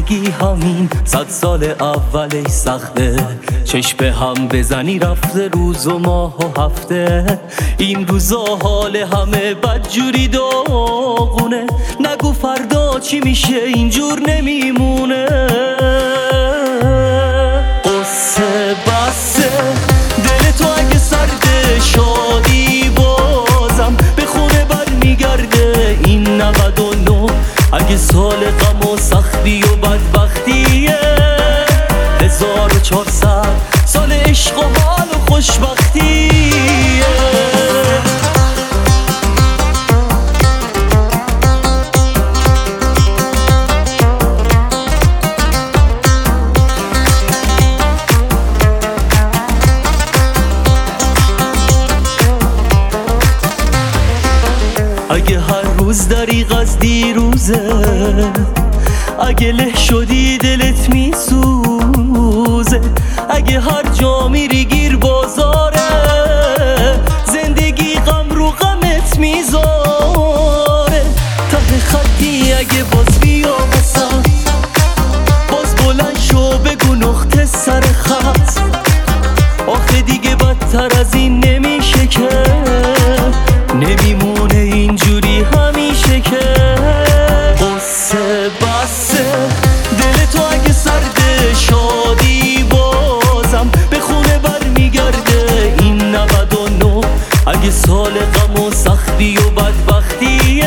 زندگی همین 100 سال اولش سخته، چشم به هم بزنی رفته روز و ماه و هفته. این روزا حال همه بدجوری داغونه، نگو فردا چی میشه اینجور نمیمونه. قصه بسه دل تو اگه سرده، شادی بازم به خونه بر میگرده. این 99 اگه سال غم و سختی و بدبختیه، 1400 سال عشق و حال و خوشبختیه. اگه هر روز دریغ از دیروزه، اگه له شدی دلت میسوزه، اگه هر جا میری گیر بازاره، زندگی غم رو غمت میذاره. ته خطی اگه باز بیا بسن، باز بلند شو بگو نقطه سر خط. آخه دیگه بدتر از این نمیشه که، نمیمونه اینجوری همیشه که. قصه بسه دل تو اگه سرده، شادی بازم به خونه بر میگرده. این 99 اگه سال غم و سختی و بدبختیه،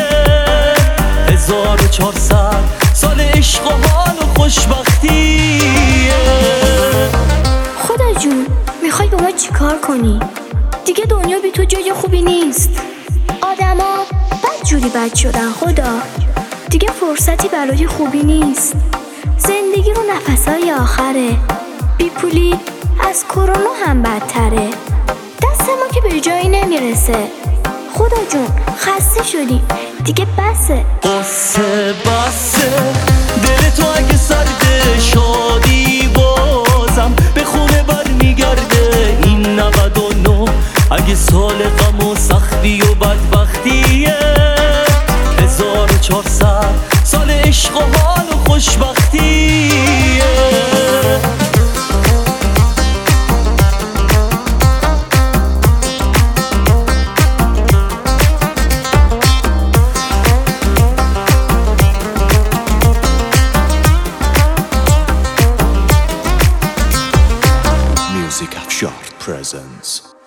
1400 سال عشق و حال و خوشبختیه. خدا جون میخوای با ما چیکار کنی؟ دیگه دنیا بی تو جای خوبی نیست. آدما بدجوری بد شدن خدا، دیگه فرصتی برای خوبی نیست. زندگی رو نفسای آخره، بی پولی از کرونا هم بدتره. دست ما که به جایی نمیرسه. خدا جون خسته شدی دیگه بسه. قصه بسه دل تو اگه سرده، شادی بازم به خونه بر میگرده. این 99 اگه سال غم و سختی و بدبختیه، 1400 سال عشق و حال و خوشبختیه. Music Afshar presents